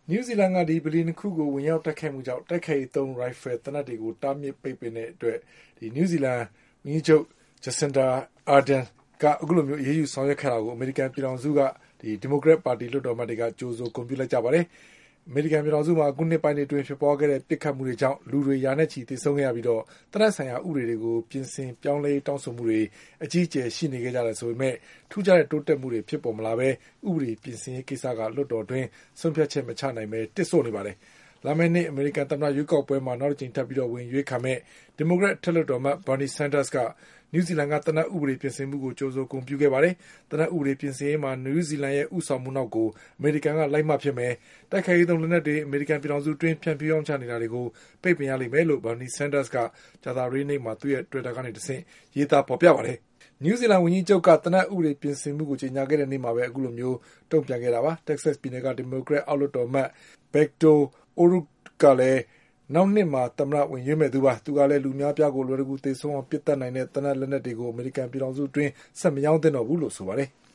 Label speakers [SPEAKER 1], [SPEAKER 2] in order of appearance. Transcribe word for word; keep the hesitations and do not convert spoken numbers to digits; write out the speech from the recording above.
[SPEAKER 1] နယူးဇီလန်ကဒီဗလီနှစ်ခုကိုဝင်ရောက်တိုက်ခိုက်မှုကြောင့်တိုက်ခိုက်ရေးသုံးရိုင်ဖယ်သေနတ်တွေကိုတားမြစ်ပိတ်ပင်တဲ့အတွက်ဒီနယူးဇီလန်ဝန်ကြီးချုပ်ဂျက်စင်ဒါအာဒန်ကအခုလိုမျိုးအရေးယူဆောင်ရွက်ခဲ့တာကိုအမေရိကန်ပြည်ထောင်စုကဒီဒီမိုကရက်ပါတီလွှတ်တော်အမတ်တွေကကြိုဆိုဂုဏ်ပြုလိုက်ကြပါတယ်အမေရိကန်ပြည်ထောင်စုမှာအခုနှစ်ပိုင်းအတွင်းဖြစ်ပေါ်ခဲ့တဲ့ပစ်ခတ်မှုတွေကြောင့်လူတွေရာနဲ့ချီသေဆုံးခဲ့ရပြီးတော့တနက်ဆိုင်ရာဥပဒေတွေကိုပြင်ဆင်ပြောင်းလဲတောင်းဆိုမှုတွေအကြီးအကျယ်ရှိနေခဲ့ကြတယ်ဆိုပေမဲ့ထူးခြားတဲ့တိုးတက်မှုတွေဖြစ်ပေါ်မလာဘဲဥပဒေပြင်ဆင်ရေးကိစ္စကလွှတ်တော်တွင်ဆုံးဖြတ်ချက်မချနိုင်ဘဲတစ်ဆို့နေပါတယ်လာမယ့်နှစ်အမေရိကန်သမ္မတရွေးကောက်ပွဲမှာနောက်တစ်ကြိမ်ထပ်ပြီးတော့ဝင်ရွေးခံမဲ့ဒီမိုကရက်ထက်လွှတ်တော်မှဘာနီဆန်ဒါစ်ကနယူးဇီလန်ကတနက်ဥပဒေပြင်ဆင်မှုကိုကြိုးဆိုဂုဏ်ပြုခဲ့ပါတယ်။တနက်ဥပဒေပြင်ဆင်ရေးမှာနယူးဇီလန်ရဲ့ဥဆောင်မှုနောက်ကိုအမေရိကန်ကလိုက်မှဖြစ်မယ်။တိုက်ခိုက်ရေးသုံးလက်နက်တွေအမေရိကန်ပြည်ထောင်စုတွင်းဖြန့်ဖြူးအောင်ချနေတာတွေကိုပိတ်ပင်ရလိမ့်မယ်လို့ဘာနီဆန်ဒါစ်ကဂျာတာရီနေ့မှာသူ့ရဲ့ Twitter ကနေတဆင့်ရေးသားဖော်ပြပါတယ်။နယူးဇီလန်ဝန်ကြီးချုပ်ကတနက်ဥပဒေပြင်ဆင်မှုကိုကြေညာခဲ့တဲ့နေ့မှာပဲအခုလိုမျိုးတုံ့ပြန်ခဲ့တာပါ။ Texas ပြည်နယ်ကဒီမိုကရက်အောက်လွှတ်တော်အမတ်ဘက်တိုအိုရုကလည်းနောက်နှစ်မှာသမ္မတဝင်ရွေးမဲ့သူပါသူကလည်းလူများပြားကိုလွယ်တကူသေဆုံးအောင်ပစ်တတ်နိုင်တဲ့တနက်လက်နက်တွေကိုအမေရိကန်ပြည်ထောင်စုတွင်းဆက်မရောင်းသင့်တော့ဘူးလို့ဆိုပါတယ်။